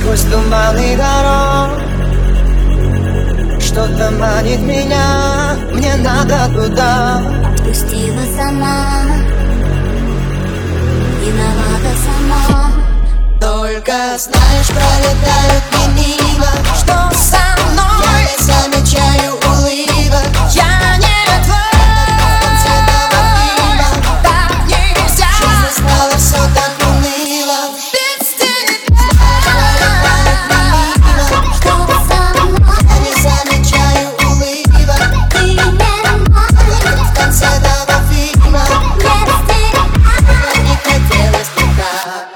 Сквозь туманы дорог что-то манит меня, мне надо туда. Отпустила сама, виновата сама. Только знаешь, пролетают мимо, Что со мной? я не замечаю улыбок. Я не твой, так нельзя. Жизнь стала все так уныло. Без тебя. Что со мной? Я не замечаю улыбок. Ты не мой, В конце того фильма без тебя. не хотелось бы так.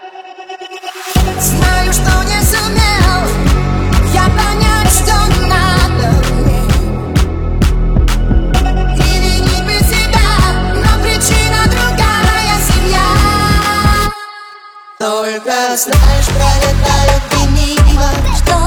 Знаю, что не сумел я понять, что надо мне. И винить бы себя, но причина другая семья. Только знаешь, пролетают мимо, Что